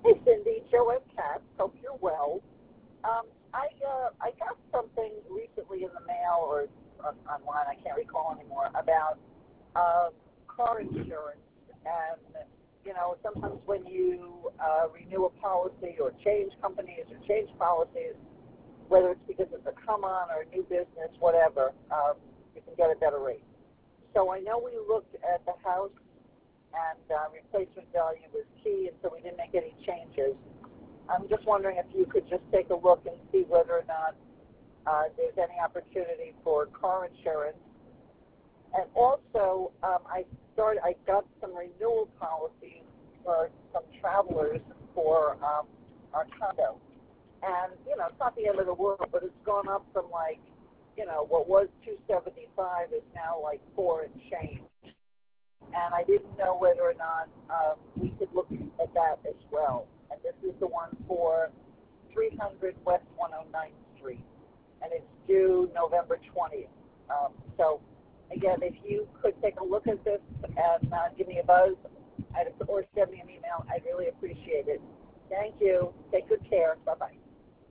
Hey Cindy, Joe and Kat. Hope you're well. I got something recently in the mail or online. I can't recall anymore about um, car insurance. And sometimes when you renew a policy or change companies or change policies, whether it's because it's a come on or a new business, whatever, you can get a better rate. So I know we looked at the house and replacement value was key, and so we didn't make any changes. I'm just wondering if you could just take a look and see whether or not there's any opportunity for car insurance. And also, I got some renewal policies for some travelers for our condo. And, it's not the end of the world, but it's gone up from what was 275 is now like four and change. And I didn't know whether or not we could look at that as well. And this is the one for 300 West 109th Street, and it's due November 20th. So, again, if you could take a look at this and give me a buzz or send me an email, I'd really appreciate it. Thank you. Take good care. Bye-bye.